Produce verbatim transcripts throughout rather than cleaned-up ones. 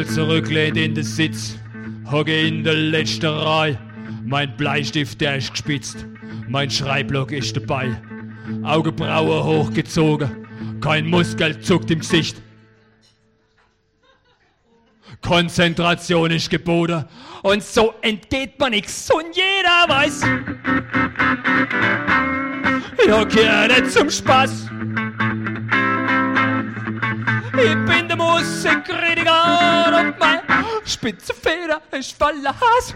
zurücklehnt in den Sitz, hocke in der letzten Reihe. Mein Bleistift, der ist gespitzt, mein Schreibblock ist dabei. Augenbrauen hochgezogen, kein Muskel zuckt im Gesicht. Konzentration ist geboten und so entgeht man nix und jeder weiß, ja, gehört nicht zum Spaß. Ich bin der Musikkritiker und mein spitze Feder ist voller Hass.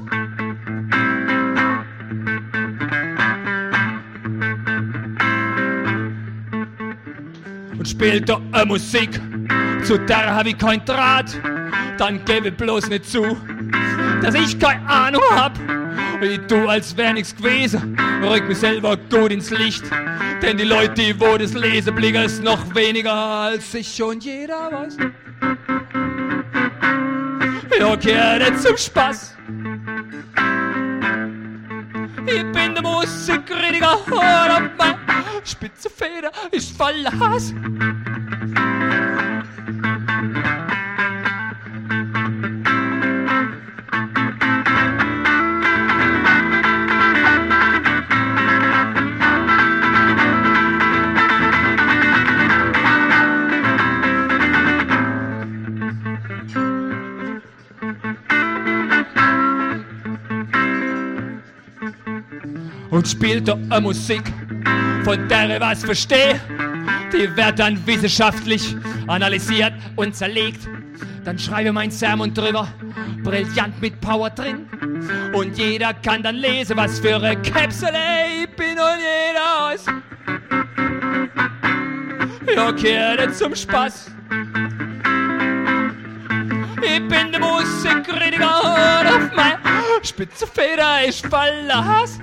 Und spielt da eine Musik, zu der hab ich kein Draht, dann gebe ich bloß nicht zu, dass ich keine Ahnung hab. Ich tu, als wär nix gewesen, rück mich selber gut ins Licht, denn die Leute, die wo das lesen, blicken es noch weniger als ich und jeder weiß. Ja, gehört nicht zum Spaß. Ich bin der Musikkritiker und mein spitze Feder ist voller Hass. Und spielt da eine Musik, von der ich was verstehe. Die wird dann wissenschaftlich analysiert und zerlegt. Dann schreibe ich mein Sermon drüber, brillant mit Power drin. Und jeder kann dann lesen, was für eine Kapsel ich bin und jeder weiß. Ja, gehört nicht zum Spaß. Ich bin der Musikkritiker und auf mein spitze Feder ist voller Hass.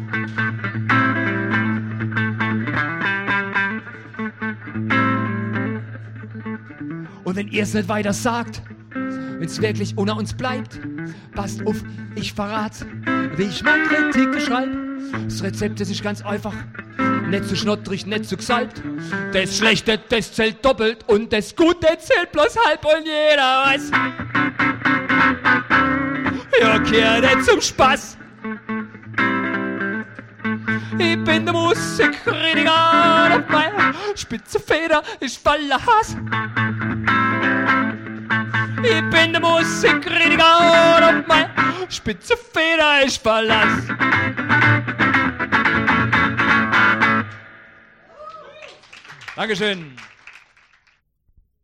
Und wenn ihr es nicht weiter sagt, wenn es wirklich unter uns bleibt, passt auf, ich verrat's, wie ich meine Kritik schreibe. Das Rezept das ist ganz einfach, nicht zu schnottrig, nicht zu gesalbt. Das Schlechte, das zählt doppelt und das Gute zählt bloß halb und jeder weiß. Ja, gehört nicht zum Spaß. Ich bin der Musikkritiker und meine spitze Feder ist voller Hass. Ich bin der Musikkritiker und meine spitze Feder ist voller Hass. Dankeschön.